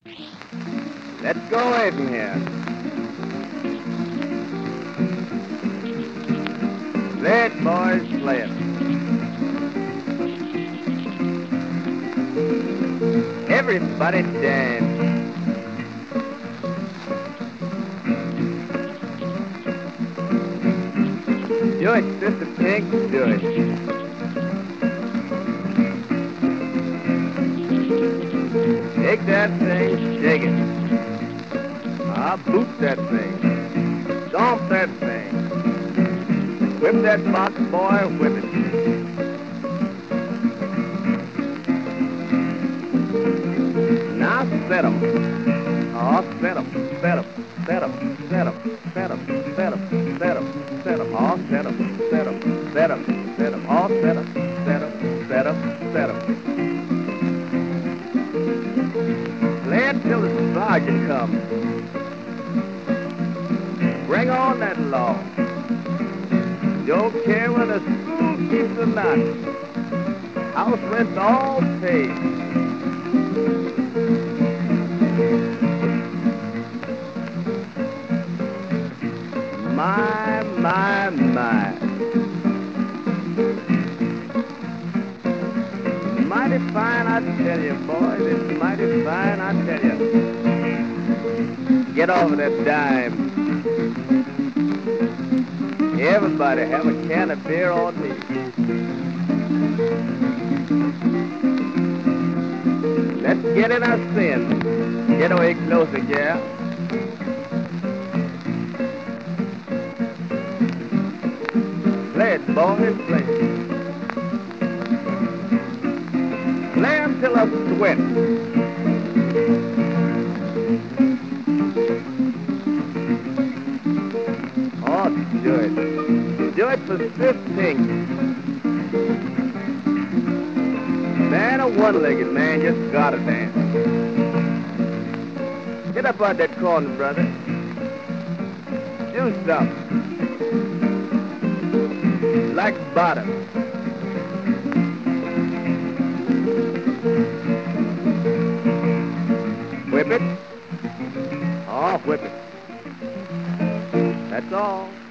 Let's go away from here. Play it, boys, play it. Everybody dance. Do it, Sister Pink, do it. Shake that thing, shake it. Ah, boot that thing. Stomp that thing. Whip that box, boy, whip it. Now set 'em. Oh, set 'em, set 'em, set 'em, set 'em, set 'em, set 'em, set 'em, set 'em. Oh, set 'em, set 'em, set 'em, set 'em. Oh, set 'em, set 'em, set 'em, set 'em. Play it till the sergeant comes. Bring on that law. Don't care whether school keeps or not. House rent's all paid. My, my, my. Mighty fine, I tell you, boys. It's mighty fine, I tell you. Get over that dime. Everybody have a can of beer on me. Let's get in our sin. Get away closer, gal. Play it, boys, play it. Play until I sweat. Oh, do it. Do it for 15. Man, a one-legged man just gotta dance. Get up out that corner, brother. Do something. Like bottom. Whip it. Oh, whip it. That's all.